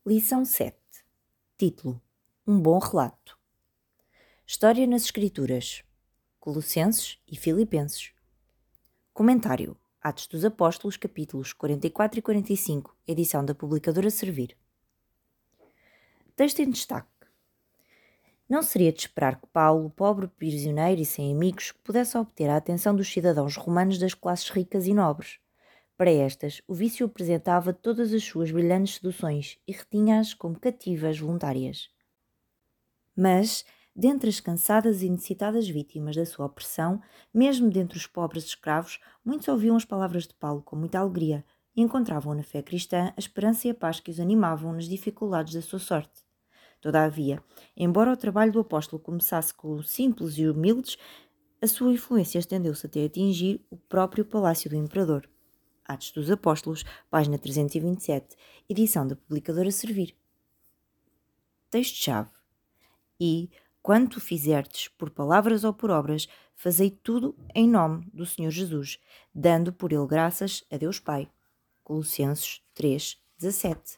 Lição 7. Título: Um bom relato. História nas Escrituras. Colossenses e Filipenses. Comentário: Atos dos Apóstolos, capítulos 44 e 45, edição da publicadora Servir. Texto em destaque. Não seria de esperar que Paulo, pobre prisioneiro e sem amigos, pudesse obter a atenção dos cidadãos romanos das classes ricas e nobres. Para estas, o vício apresentava todas as suas brilhantes seduções e retinha-as como cativas voluntárias. Mas, dentre as cansadas e necessitadas vítimas da sua opressão, mesmo dentre os pobres escravos, muitos ouviam as palavras de Paulo com muita alegria e encontravam na fé cristã a esperança e a paz que os animavam nas dificuldades da sua sorte. Todavia, embora o trabalho do apóstolo começasse com os simples e humildes, a sua influência estendeu-se até atingir o próprio palácio do imperador. Atos dos Apóstolos, página 327, edição da publicadora Servir. Texto-chave. E, quanto fizerdes por palavras ou por obras, fazei tudo em nome do Senhor Jesus, dando por ele graças a Deus Pai. Colossenses 3:17.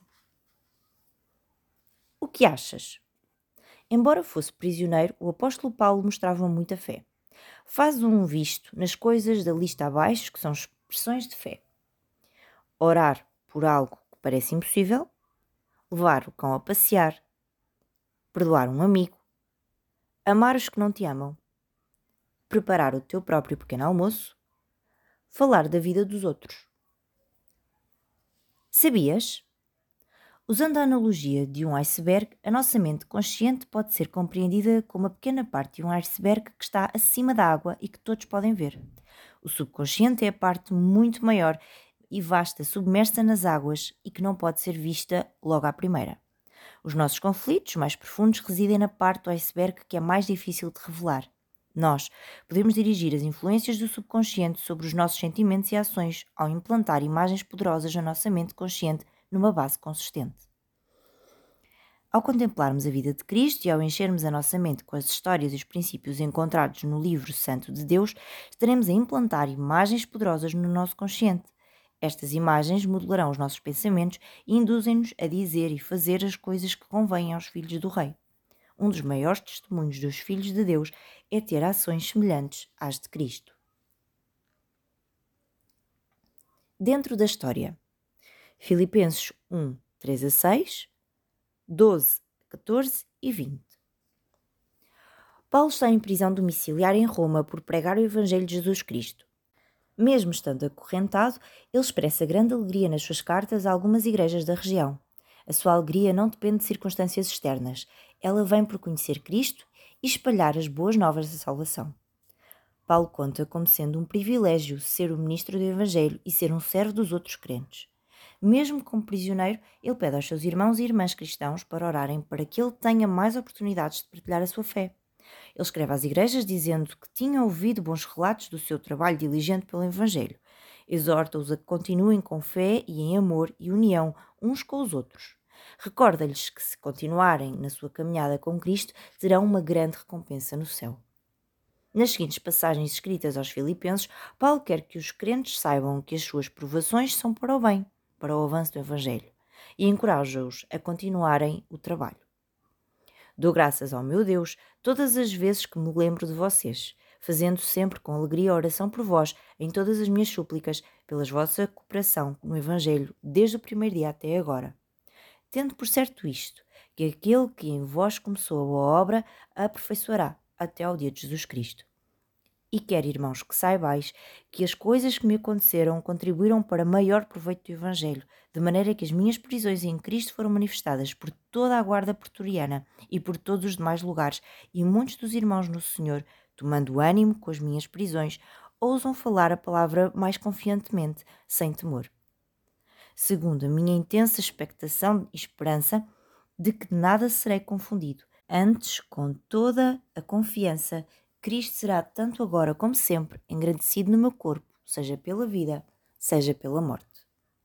O que achas? Embora fosse prisioneiro, o apóstolo Paulo mostrava muita fé. Faz um visto nas coisas da lista abaixo, que são expressões de fé. Orar por algo que parece impossível, levar o cão a passear, perdoar um amigo, amar os que não te amam, preparar o teu próprio pequeno almoço, falar da vida dos outros. Sabias? Usando a analogia de um iceberg, a nossa mente consciente pode ser compreendida como uma pequena parte de um iceberg que está acima da água e que todos podem ver. O subconsciente é a parte muito maior e vasta submersa nas águas e que não pode ser vista logo à primeira. Os nossos conflitos mais profundos residem na parte do iceberg que é mais difícil de revelar. Nós podemos dirigir as influências do subconsciente sobre os nossos sentimentos e ações ao implantar imagens poderosas na nossa mente consciente numa base consistente. Ao contemplarmos a vida de Cristo e ao enchermos a nossa mente com as histórias e os princípios encontrados no livro Santo de Deus, estaremos a implantar imagens poderosas no nosso consciente. Estas imagens modelarão os nossos pensamentos e induzem-nos a dizer e fazer as coisas que convêm aos filhos do Rei. Um dos maiores testemunhos dos filhos de Deus é ter ações semelhantes às de Cristo. Dentro da história. Filipenses 1, 3-6, 12, 14 e 20. Paulo está em prisão domiciliar em Roma por pregar o Evangelho de Jesus Cristo. Mesmo estando acorrentado, ele expressa grande alegria nas suas cartas a algumas igrejas da região. A sua alegria não depende de circunstâncias externas. Ela vem por conhecer Cristo e espalhar as boas novas da salvação. Paulo conta como sendo um privilégio ser o ministro do Evangelho e ser um servo dos outros crentes. Mesmo como prisioneiro, ele pede aos seus irmãos e irmãs cristãos para orarem para que ele tenha mais oportunidades de partilhar a sua fé. Ele escreve às igrejas dizendo que tinha ouvido bons relatos do seu trabalho diligente pelo Evangelho. Exorta-os a que continuem com fé e em amor e união uns com os outros. Recorda-lhes que, se continuarem na sua caminhada com Cristo, terão uma grande recompensa no céu. Nas seguintes passagens escritas aos Filipenses, Paulo quer que os crentes saibam que as suas provações são para o bem, para o avanço do Evangelho, e encoraja-os a continuarem o trabalho. Dou graças ao meu Deus todas as vezes que me lembro de vocês, fazendo sempre com alegria a oração por vós em todas as minhas súplicas, pela vossa cooperação no Evangelho, desde o primeiro dia até agora. Tendo por certo isto, que aquele que em vós começou a boa obra a aperfeiçoará até ao dia de Jesus Cristo. E quero, irmãos, que saibais que as coisas que me aconteceram contribuíram para maior proveito do Evangelho, de maneira que as minhas prisões em Cristo foram manifestadas por toda a guarda pretoriana e por todos os demais lugares, e muitos dos irmãos no Senhor, tomando ânimo com as minhas prisões, ousam falar a palavra mais confiantemente, sem temor. Segundo a minha intensa expectação e esperança de que nada serei confundido, antes, com toda a confiança, Cristo será tanto agora como sempre engrandecido no meu corpo, seja pela vida, seja pela morte.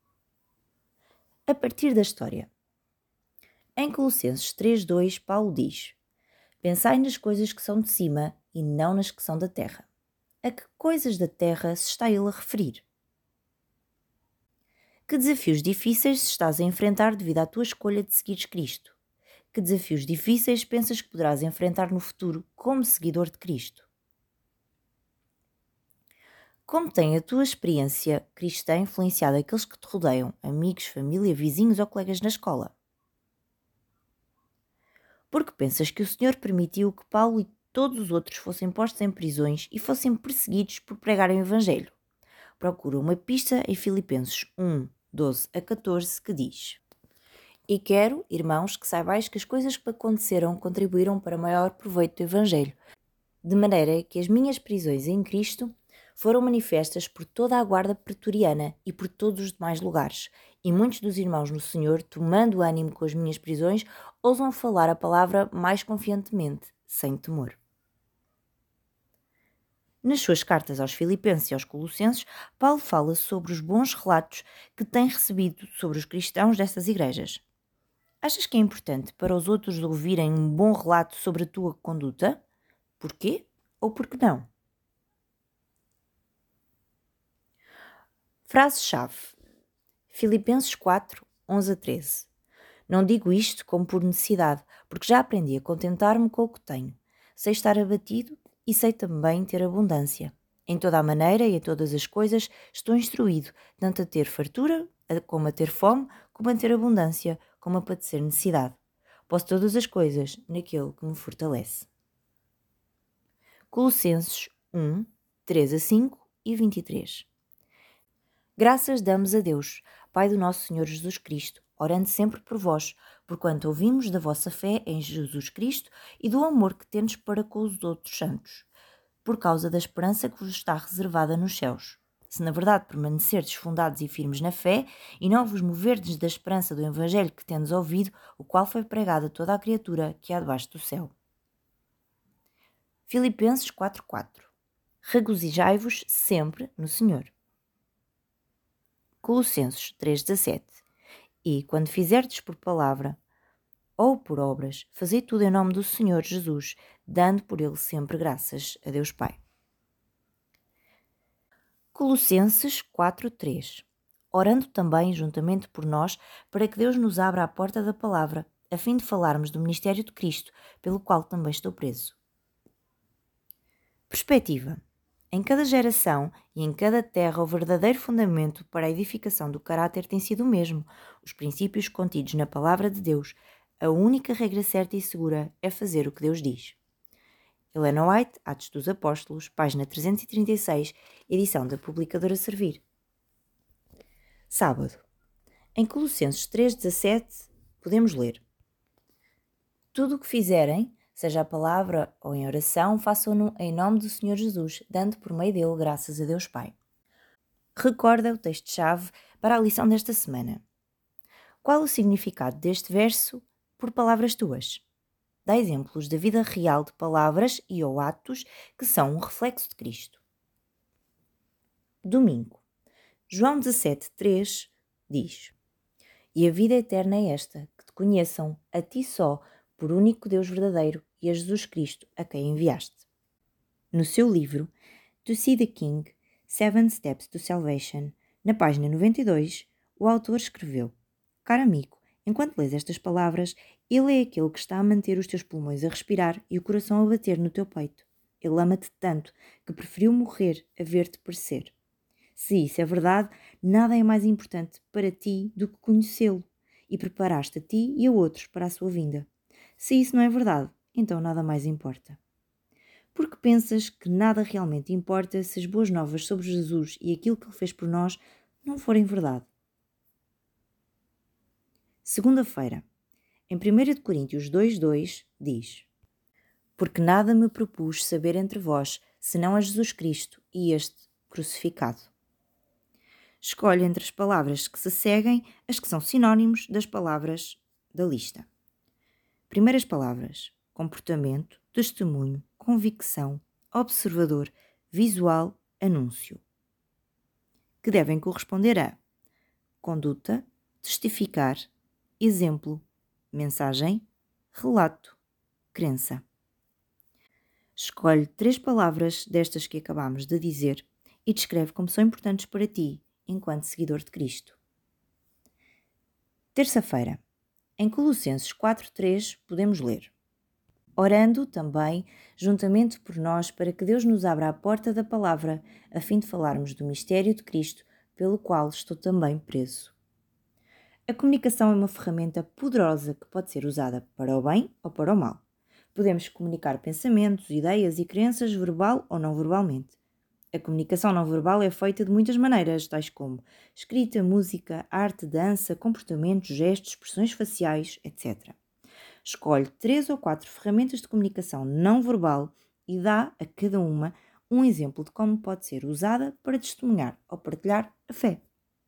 A partir da história. Em Colossenses 3:2, Paulo diz: Pensai nas coisas que são de cima e não nas que são da terra. A que coisas da terra se está ele a referir? Que desafios difíceis estás a enfrentar devido à tua escolha de seguires Cristo? Que desafios difíceis pensas que poderás enfrentar no futuro como seguidor de Cristo? Como tem a tua experiência cristã influenciado aqueles que te rodeiam, amigos, família, vizinhos ou colegas na escola? Porque pensas que o Senhor permitiu que Paulo e todos os outros fossem postos em prisões e fossem perseguidos por pregarem o Evangelho? Procura uma pista em Filipenses 1, 12 a 14, que diz: E quero, irmãos, que saibais que as coisas que aconteceram contribuíram para maior proveito do Evangelho, de maneira que as minhas prisões em Cristo foram manifestas por toda a guarda pretoriana e por todos os demais lugares, e muitos dos irmãos no Senhor, tomando ânimo com as minhas prisões, ousam falar a palavra mais confiantemente, sem temor. Nas suas cartas aos Filipenses e aos Colossenses, Paulo fala sobre os bons relatos que tem recebido sobre os cristãos destas igrejas. Achas que é importante para os outros ouvirem um bom relato sobre a tua conduta? Porquê ou porque não? Frase-chave: Filipenses 4, 11 a 13. Não digo isto como por necessidade, porque já aprendi a contentar-me com o que tenho. Sei estar abatido e sei também ter abundância. Em toda a maneira e em todas as coisas estou instruído, tanto a ter fartura, como a ter fome, como a ter abundância, como a padecer necessidade. Posso todas as coisas naquele que me fortalece. Colossenses 1, 3 a 5 e 23. Graças damos a Deus, Pai do nosso Senhor Jesus Cristo, orando sempre por vós, porquanto ouvimos da vossa fé em Jesus Cristo e do amor que tendes para com os outros santos, por causa da esperança que vos está reservada nos céus. Se na verdade permanecerdes fundados e firmes na fé, e não vos moverdes da esperança do Evangelho que tendes ouvido, o qual foi pregado a toda a criatura que há debaixo do céu. Filipenses 4:4. Regozijai-vos sempre no Senhor. Colossenses 3:17. E, quando fizerdes por palavra ou por obras, fazei tudo em nome do Senhor Jesus, dando por ele sempre graças a Deus Pai. Colossenses 4:3. Orando também juntamente por nós, para que Deus nos abra a porta da palavra, a fim de falarmos do ministério de Cristo, pelo qual também estou preso. Perspectiva. Em cada geração e em cada terra, o verdadeiro fundamento para a edificação do caráter tem sido o mesmo, os princípios contidos na Palavra de Deus. A única regra certa e segura é fazer o que Deus diz. Helena White, Atos dos Apóstolos, página 336, edição da publicadora Servir. Sábado. Em Colossenses 3:17, podemos ler: Tudo o que fizerem, seja a palavra ou em oração, façam-no em nome do Senhor Jesus, dando por meio dele graças a Deus Pai. Recorda o texto-chave para a lição desta semana. Qual o significado deste verso por palavras tuas? Dá exemplos da vida real de palavras e ou atos que são um reflexo de Cristo. Domingo. João 17:3 diz: E a vida eterna é esta, que te conheçam, a ti só, por único Deus verdadeiro, e a Jesus Cristo, a quem enviaste. No seu livro To See the King, 7 Steps to Salvation, na página 92, o autor escreveu: Caro amigo, enquanto lês estas palavras, ele é aquele que está a manter os teus pulmões a respirar e o coração a bater no teu peito. Ele ama-te tanto que preferiu morrer a ver-te perecer. Se isso é verdade, nada é mais importante para ti do que conhecê-lo e preparar-te a ti e a outros para a sua vinda. Se isso não é verdade, então nada mais importa. Porque pensas que nada realmente importa se as boas novas sobre Jesus e aquilo que ele fez por nós não forem verdade. Segunda-feira. Em 1 Coríntios 2:2 diz: Porque nada me propus saber entre vós, senão a Jesus Cristo e este crucificado. Escolhe entre as palavras que se seguem as que são sinónimos das palavras da lista. Primeiras palavras: comportamento, testemunho, convicção, observador, visual, anúncio. Que devem corresponder a conduta, testificar, exemplo, mensagem, relato, crença. Escolhe 3 palavras destas que acabamos de dizer e descreve como são importantes para ti enquanto seguidor de Cristo. Terça-feira. Em Colossenses 4:3 podemos ler: orando também juntamente por nós para que Deus nos abra a porta da palavra, a fim de falarmos do mistério de Cristo, pelo qual estou também preso. A comunicação é uma ferramenta poderosa que pode ser usada para o bem ou para o mal. Podemos comunicar pensamentos, ideias e crenças verbal ou não verbalmente. A comunicação não verbal é feita de muitas maneiras, tais como escrita, música, arte, dança, comportamentos, gestos, expressões faciais, etc. Escolhe 3 ou 4 ferramentas de comunicação não verbal e dá a cada uma um exemplo de como pode ser usada para testemunhar ou partilhar a fé.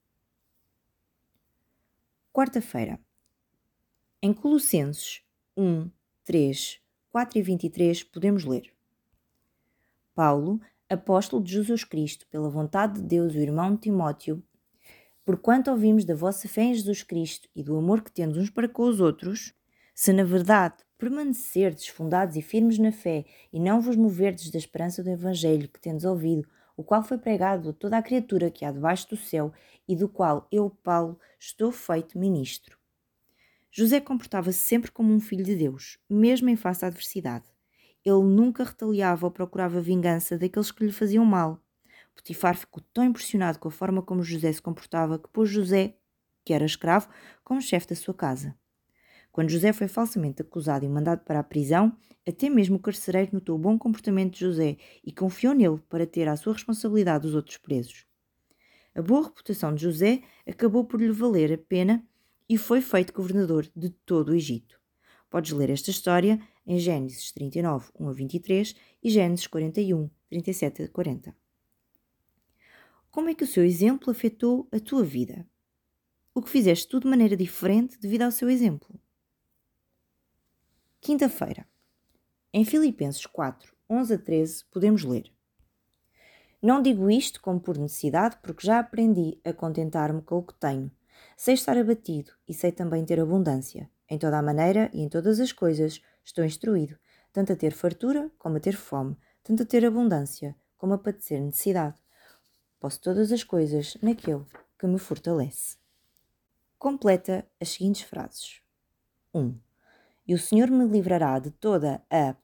Quarta-feira. Em Colossenses 1, 3, 4 e 23 podemos ler: Paulo, apóstolo de Jesus Cristo, pela vontade de Deus, o irmão Timóteo, porquanto ouvimos da vossa fé em Jesus Cristo e do amor que tendes uns para com os outros, se na verdade permanecerdes fundados e firmes na fé e não vos moverdes da esperança do Evangelho que tendes ouvido, o qual foi pregado a toda a criatura que há debaixo do céu e do qual eu, Paulo, estou feito ministro. José comportava-se sempre como um filho de Deus, mesmo em face à adversidade. Ele nunca retaliava ou procurava vingança daqueles que lhe faziam mal. Potifar ficou tão impressionado com a forma como José se comportava que pôs José, que era escravo, como chefe da sua casa. Quando José foi falsamente acusado e mandado para a prisão, até mesmo o carcereiro notou o bom comportamento de José e confiou nele para ter à sua responsabilidade os outros presos. A boa reputação de José acabou por lhe valer a pena e foi feito governador de todo o Egito. Podes ler esta história em Gênesis 39, 1 a 23 e Gênesis 41, 37 a 40. Como é que o seu exemplo afetou a tua vida? O que fizeste tu de maneira diferente devido ao seu exemplo? Quinta-feira. Em Filipenses 4, 11 a 13 podemos ler: não digo isto como por necessidade, porque já aprendi a contentar-me com o que tenho. Sei estar abatido e sei também ter abundância. Em toda a maneira e em todas as coisas estou instruído, tanto a ter fartura como a ter fome, tanto a ter abundância como a padecer necessidade. Posso todas as coisas naquele que me fortalece. Completa as seguintes frases. 1. E o Senhor me livrará de toda a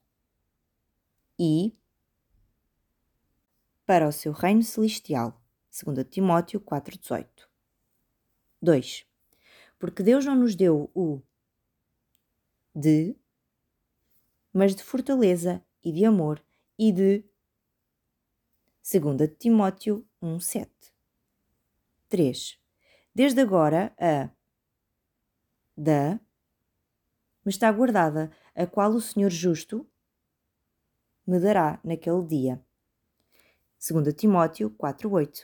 para o seu reino celestial. 2 Timóteo 4,18. 2. Porque Deus não nos deu o de, mas de fortaleza e de amor e de 2 Timóteo 1,7. 3. Desde agora a da me está guardada, a qual o Senhor justo me dará naquele dia. 2 Timóteo 4,8.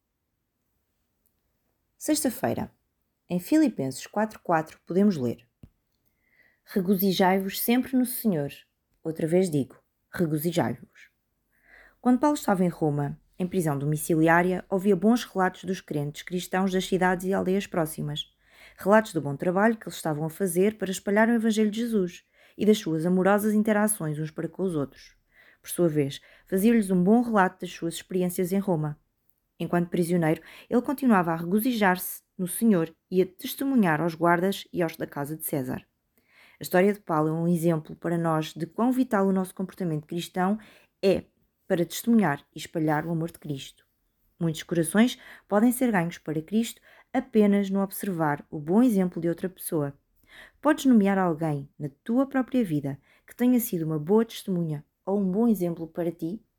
Sexta-feira. Em Filipenses 4,4 podemos ler: regozijai-vos sempre no Senhor. Outra vez digo, regozijai-vos. Quando Paulo estava em Roma, em prisão domiciliária, ouvia bons relatos dos crentes cristãos das cidades e aldeias próximas. Relatos do bom trabalho que eles estavam a fazer para espalhar o Evangelho de Jesus e das suas amorosas interações uns para com os outros. Por sua vez, fazia-lhes um bom relato das suas experiências em Roma. Enquanto prisioneiro, ele continuava a regozijar-se no Senhor e a testemunhar aos guardas e aos da casa de César. A história de Paulo é um exemplo para nós de quão vital o nosso comportamento cristão é para testemunhar e espalhar o amor de Cristo. Muitos corações podem ser ganhos para Cristo apenas no observar o bom exemplo de outra pessoa. Podes nomear alguém na tua própria vida que tenha sido uma boa testemunha ou um bom exemplo para ti?